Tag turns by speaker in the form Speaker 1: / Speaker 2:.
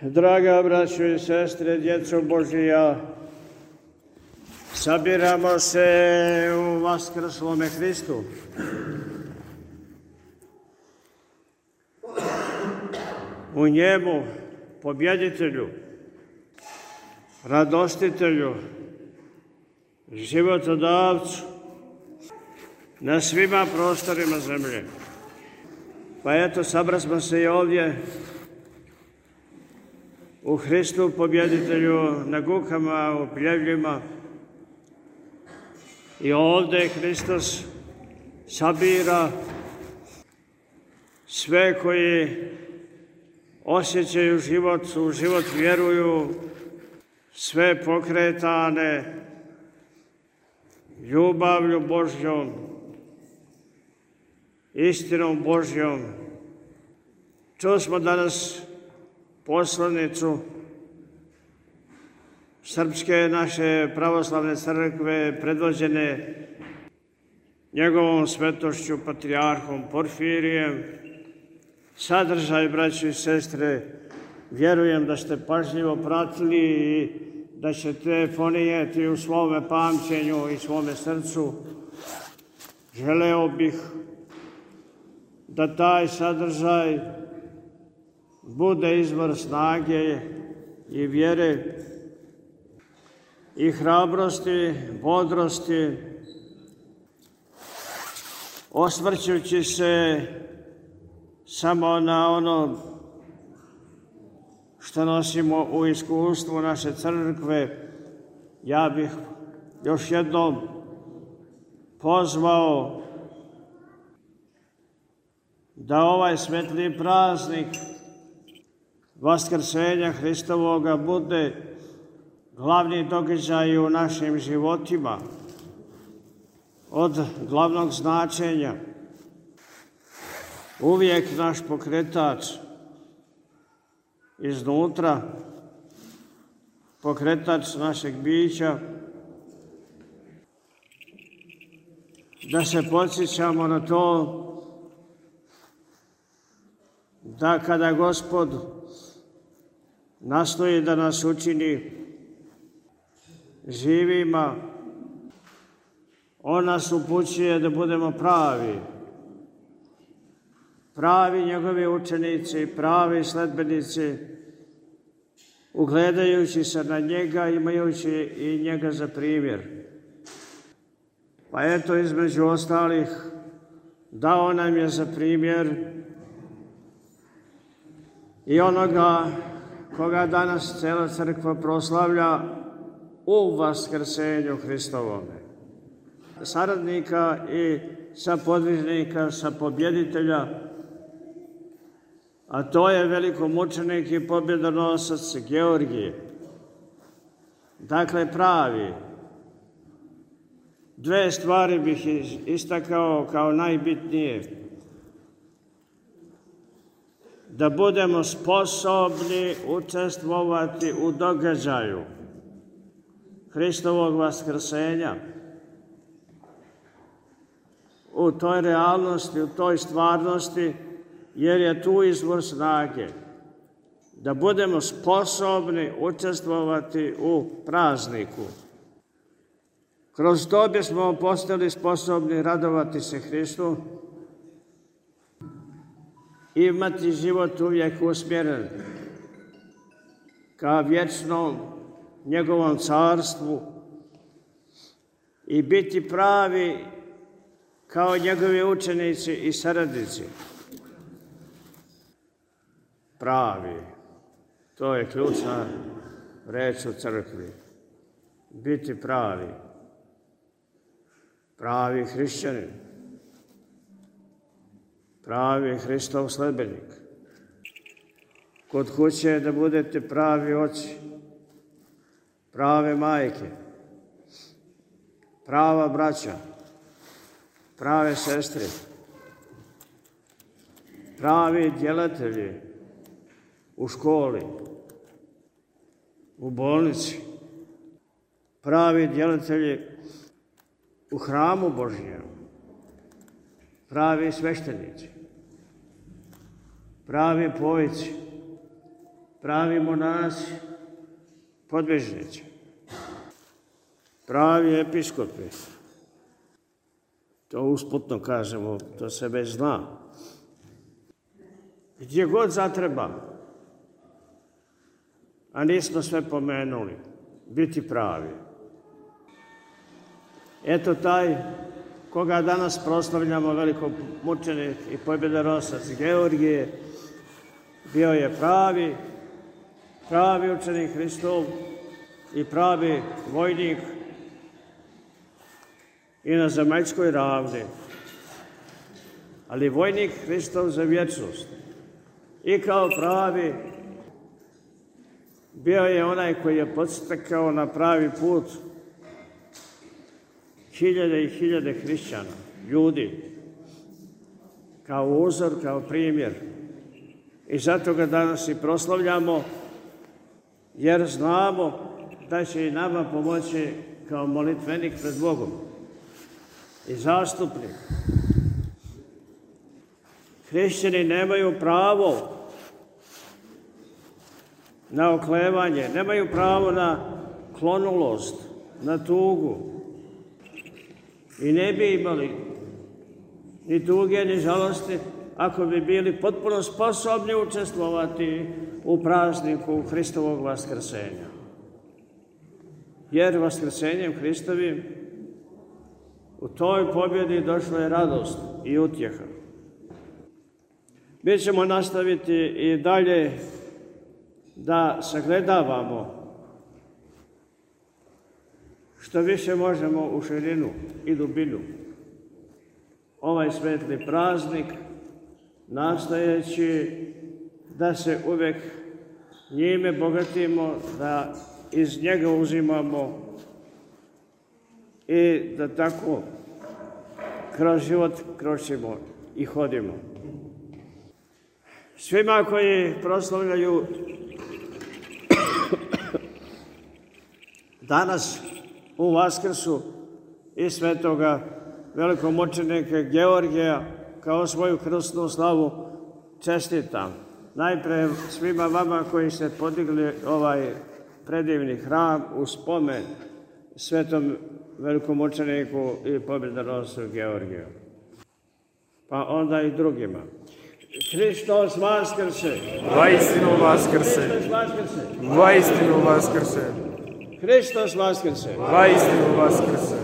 Speaker 1: Draga braćo i sestre, djeco Božija, sabiramo se u vaskrslome Hristu. U njemu, pobjeditelju, radostitelju, životodavcu na svima prostorima zemlje. Pa eto, sabrasmo se i ovdje u Hristu pobjeditelju, na gukama, u pljevljima. I ovdje Hristos sabira sve koji osjećaju život, u život vjeruju, sve pokretane ljubavlju Božjom, istinom Božjom. Čuli smo danas poslanicu Srpske naše pravoslavne crkve, predvođene njegovom svetošću patrijarhom Porfirijem. Sadržaj, braći i sestre, vjerujem da ste pažljivo pratili i da ćete ponijeti u svome pamćenju i svome srcu. Želeo bih da taj sadržaj bude izvor snage i vjere i hrabrosti, bodrosti, osvrćući se samo na ono što nosimo u iskustvu naše crkve. Ja bih još jednom pozvao da ovaj svetli praznik Vaskrsenja Hristovoga bude glavni događaj u našim životima, od glavnog značenja. Uvijek naš pokretač iznutra, pokretač našeg bića, da se podsjećamo na to da kada Gospod nastoji da nas učini živima, on nas upućuje da budemo pravi njegovi učenici, pravi sledbenici, ugledajući se na njega, imajući i njega za primjer. Pa eto, između ostalih, dao nam je za primjer i onoga koga danas cijela crkva proslavlja u Vaskrsenju Hristovome. Saradnika i sapodvižnika, sapobjeditelja, a to je velikomučenik i pobjedonosac Georgije. Dakle, pravi. Dve stvari bih istakao kao najbitnije. Da budemo sposobni učestvovati u događaju Hristovog vaskrsenja, u toj realnosti, u toj stvarnosti, jer je tu izvor snage. Da budemo sposobni učestvovati u prazniku. Kroz to bismo postali sposobni radovati se Hristu, imati život uvijek usmjeren ka vječnom njegovom carstvu i biti pravi kao njegovi učenici i saradnici. Pravi. To je ključna reč u crkvi. Biti pravi. Pravi hrišćanin. Pravi Hristov sledbenik. Kod kuće da budete pravi oci, prave majke, prava braća, prave sestre, pravi djelateli u školi, u bolnici, pravi djelateli u hramu Božjem, pravi sveštenici, pravi povici, pravi monasi, podvižnici, pravi episkopi. To usputno kažemo, to se već zna. Gdje god zatreba, a nismo sve pomenuli, biti pravi. Eto taj koga danas proslavljamo, veliko mučenik i pobjedonosac Georgije, bio je pravi učenik Hristov i pravi vojnik i na zemaljskoj ravni, ali vojnik Hristov za vječnost. I kao pravi bio je onaj koji je podstakao na pravi put hiljade i hiljade hrišćana, ljudi, kao uzor, kao primjer. I zato ga danas i proslavljamo, jer znamo da će i nama pomoći kao molitvenik pred Bogom i zastupnik. Hrišćani nemaju pravo na oklevanje, nemaju pravo na klonulost, na tugu. I ne bi imali ni tuge, ni žalosti, ako bi bili potpuno sposobni učestvovati u prazniku Hristovog vaskrsenja. Jer vaskrsenjem Hristovim u toj pobjedi došla je radost i utjeha. Mi ćemo nastaviti i dalje da sagledavamo što više možemo u širinu i dubinu ovaj svetli praznik, nastojeći da se uvek njime bogatimo, da iz njega uzimamo i da tako kroz život kročimo i hodimo. Svima koji proslavljaju danas u Vaskrsu i svetoga velikomučenika Georgija kao svoju krsnu slavu čestitam. Najpre svima vama koji ste podigli ovaj predivni hram u spomen svetom velikomučeniku i pobjedonoscu Georgiju. Pa onda i drugima. Hristos vaskrse!
Speaker 2: Vaistinu vaskrse! Vaistinu vaskrse!
Speaker 1: Hristos vaskrse!
Speaker 2: Vaistinu vaskrse!